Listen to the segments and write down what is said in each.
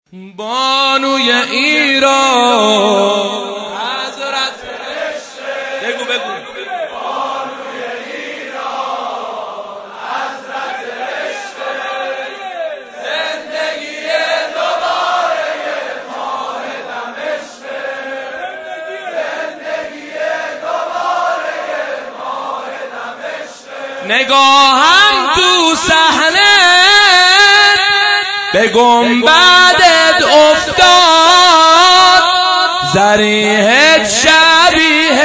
بانوی ایران حضرت بگو بانوی ایران حضرت عشق زندگی دوباره ماه دمشق زندگی دوباره ماه دمشق نگاهم تو صحنه به گنبدت افتاد ضریحت شبیه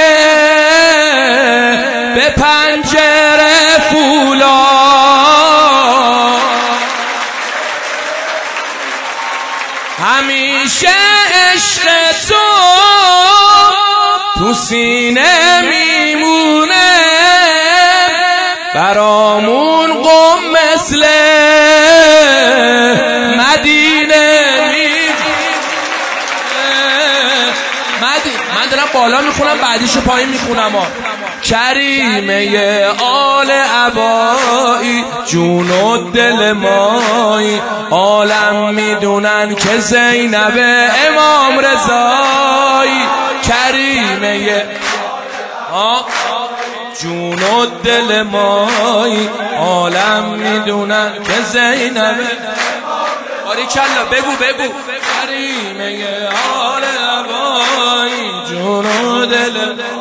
به پنجره فولاد همیشه عشق تو سینه میمونه برامون قم مثل من دارم بالا میخونم بعدیشو پایین میخونم کریمه آل عبایی جون و دل مایی عالم میدونن که زینب امام رضایی کریمه جون و دل مایی عالم میدونن که زینب باریکلا بگو کریمه آل عبایی جون و دل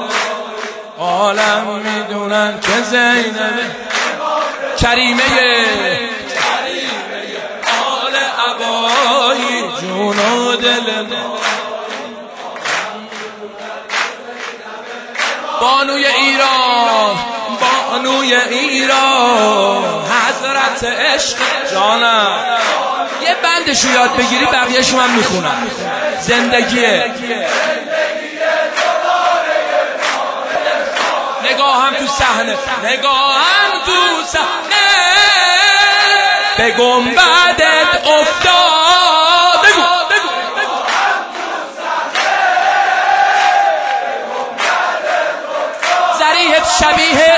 عالم میدونن که زینب کریمه آل عبایی جون و دل بانوی ایران حضرت عشق جانم یه بندشو یاد بگیری بقیه‌شو من میخونم زندگیه نگاهم تو صحنه به گنبدت افتاد بگو ضریحت شبیه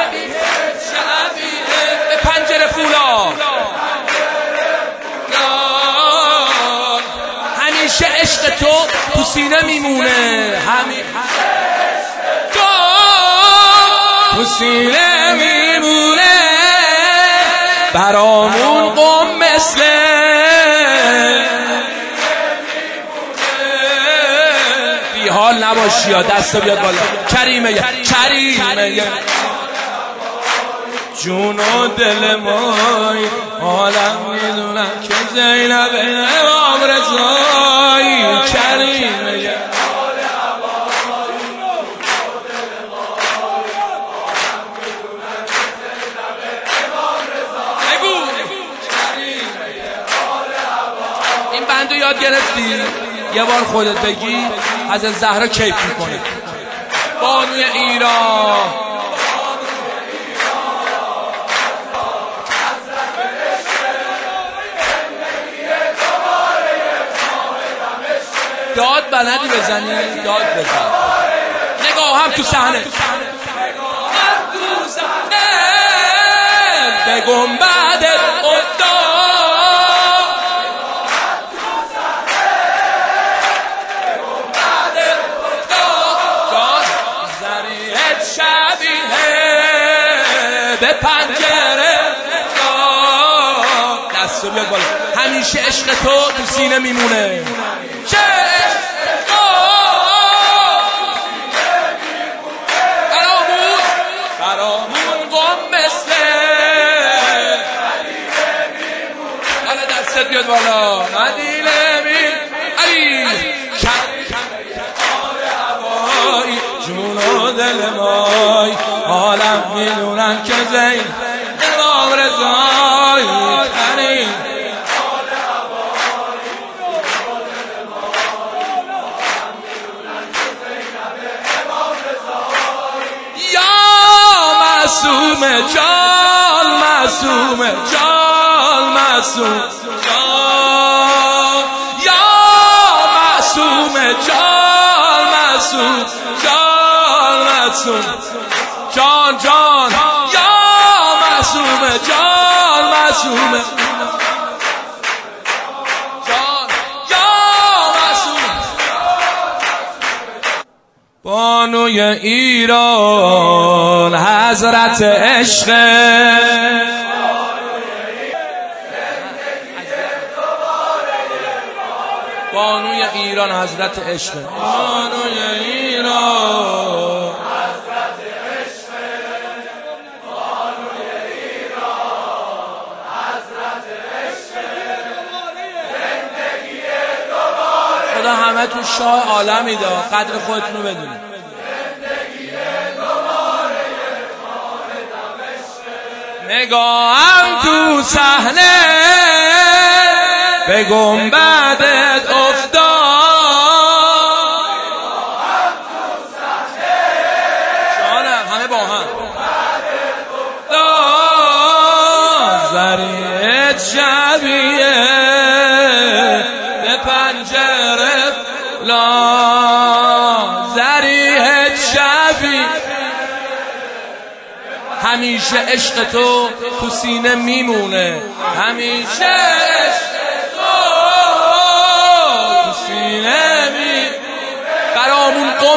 به پنجره فولاد همیشه عشق تو سینه میمونه تو سینه میمونه برامون قم مثل بی حال نباشی یا دستا بیاد بالا کریمه جون و دل مای عالم میدونن که زینب امام رضایی کریمه این بندو یاد گرفتی یه بار خودت بگی از زهرا کیف میکنه بانوی ایران داد بلدی بزنی داد بزن نگاهم تو صحنه به گنبدت افتاد ضریحت شبیه به پنجره دستو بیاد بالا همیشه عشق تو سینه میمونه برامون قم مثل حالا دستت بیاد بالا مدینه علی عبایی جون و دل مای عالم میدونن که زین امام رضایی جان یا معصومه جان معصومه بانوی ایران حضرت عشق بانوی ایران حضرت عشق بانوی ایران حضرت عشق بانوی ایران حضرت عشق زندگی دوباره خدا همه تو شاه عالمی دا قدر خودتونو بدونید زندگی دوباره نگاهم تو صحنه به گنبدت افتاد شانم همه با هم زریت شبیه به پنجره لا زریت شبیه همیشه عشق تو سینه میمونه همیشه عشق برامون قم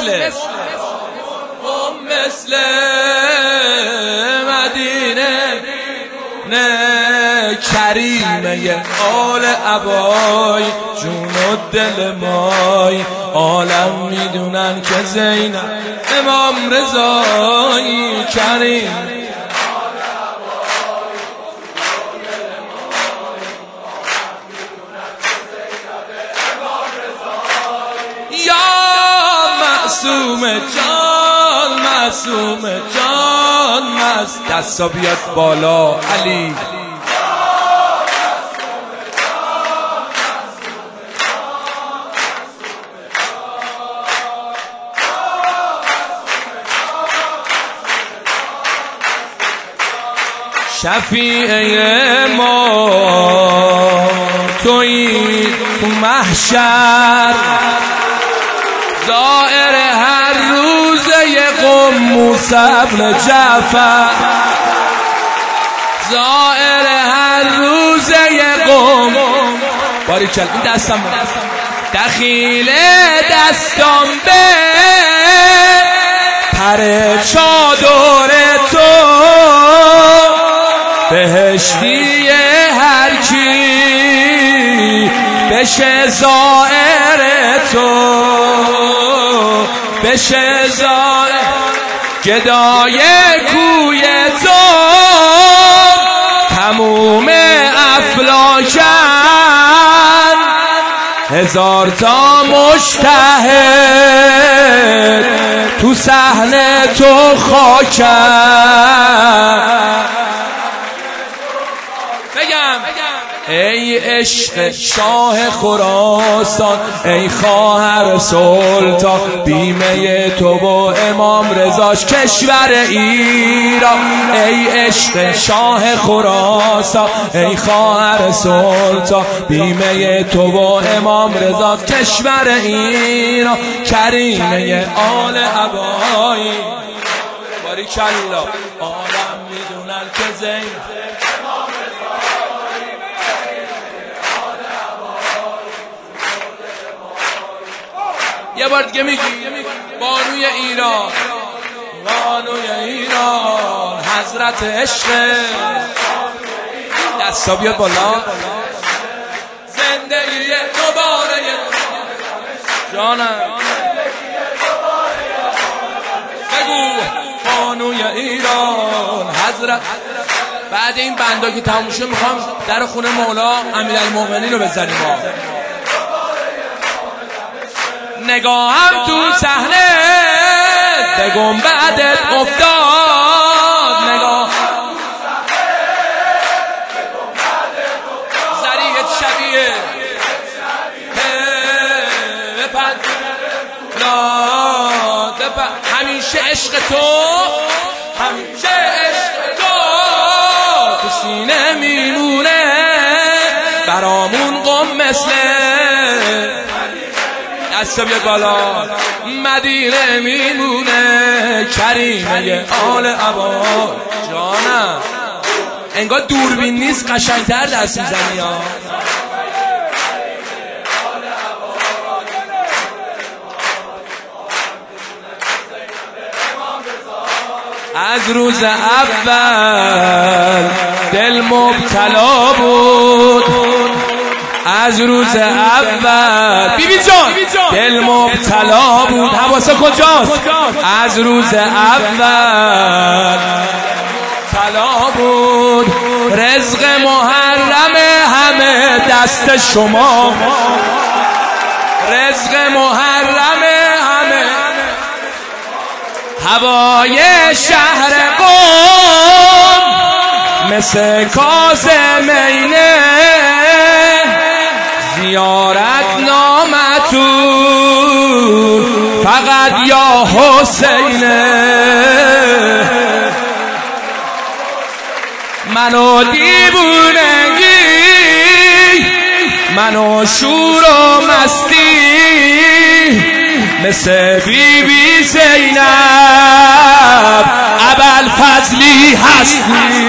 مثل مدینه نه کریمه آل عبای جون و دل مای عالم میدونن که زینب امام رضایی کریم معصوم جان دستا بیاد بالا علی شفیع ما تویی تو محشر زائر هر روزه قم موسی بن جعفر زائر هر روزه قم باریکل این دستم دخیل دستم به پر چادر تو بهشتی هر کی بشه زائر تو بشه زائر گدای کوی تو تموم افلاکن هزار تا مجتهد تو صحنه تو خاکن ای عشق شاه خراسان ای خواهر سلطان بیمه تو با امام رضاش کشور ایران ای عشق شاه خراسان ای خواهر سلطان بیمه تو با امام رضا کشور ایران کریمه آل عبایی باریکالله عالم میدونن که زینب یه بار دیگه میگی بانوی ایران حضرت عشق دستا بیاد بالا زندگی دوباره جانم بگو بانوی ایران حضرت بعد این بندا که تموم شد میخوام در خونه مولا امیرالمومنین رو بزنیم نگاهم تو صحنه به گنبدت افتاد نگاه زریت شبیه همیشه عشق تو تو سینه میمونه برامون قم مثل دستا بیاد بالا مدینه میمونه کریمه آل عبا جانم انگار دوربین نیست قشنگتر دست میزنی ها از روز اول دل مبتلا بود، از روز اول بیبی جان دل مبتلا بود. حواسا کجاست؟ از روز اول مبتلا بود. رزق محرم همه دست شما، رزق محرم همه. هوای شهر قم مثل کاظمینه، زیارت نامطور فقط یا حسینه. منو دیوونگی، منو شور و مستی، مثل بی بی زینب ابوالفضلی هستی.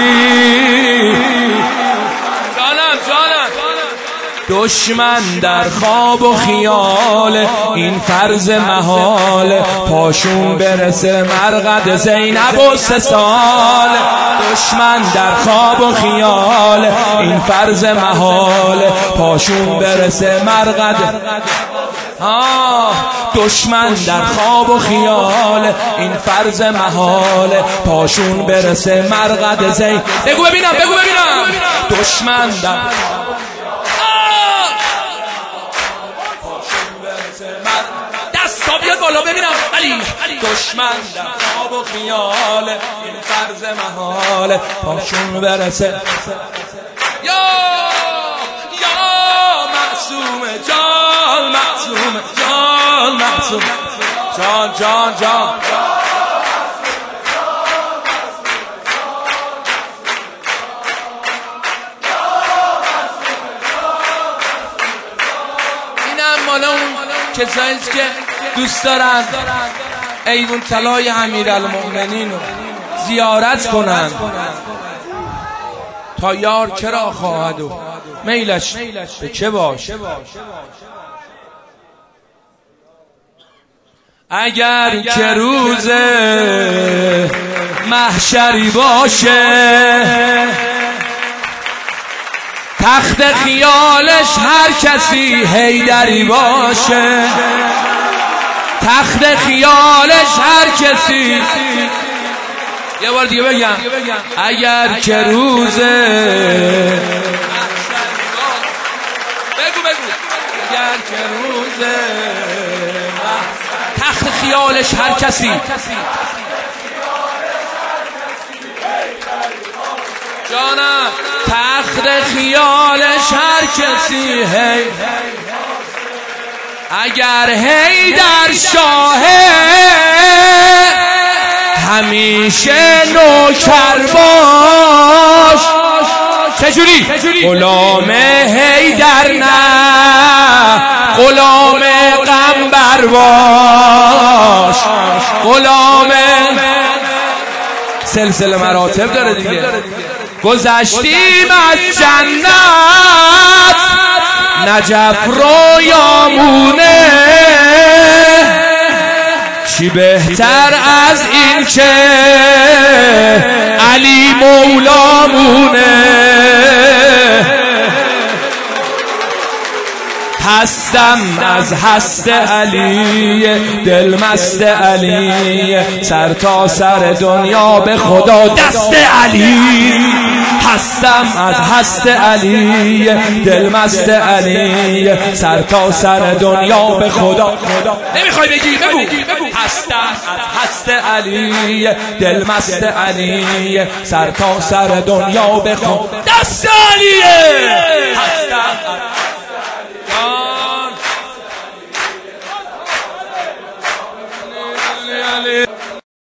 دشمن در خواب و خیال، این فرض محال، پاشون برسه مرقد زینب و 3 سال. دشمن در خواب و خیال، این فرض محال، پاشون برسه مرقد. دشمن در خواب و خیال، این فرض محال، پاشون برسه مرقد زین. بگو ببینم، بگو ببینم. دشمن در دستا بیاد بالا ببینم. علی دشمن در خواب و خیال، این فرض محال، پاشون برسه. یا معصوم جان، معصوم جان، معصوم جان، جان جان. اینم مال اون کساییست که دوست دارن ایوون طلای امیرالمؤمنین رو زیارت کنن تا یار کرا خواهد و میلش به چه باش. اگر که روز محشری باشه، تخت خیالش هر کسی حیدری باشه، تخت خیالش هر کسی. یه بار دیگه بگم. اگر که روز بگو اگر که روز تخت خیالش هر کسی، جانم تخت خیالش هر کسی. هی اگر حیدر شاهه همیشه نوکر باش. چجوری؟ غلام حیدر نه، غلام قنبر باش. غلام سلسله مراتب داره دیگه. گذشتیم از جنت نجف رویامونه، چی بهتر از این که علی مولامونه. هستم از هست علی، دل مست علی، سر تا سر دنیا به خدا دست علی. هستم از هست علی، دل مست علی، سر تا سر دنیا به خدا. نمیخوای بگی؟ بگو. هستم از هست علی، دل مست علی، سر تا سر دنیا به خدا دست علیه.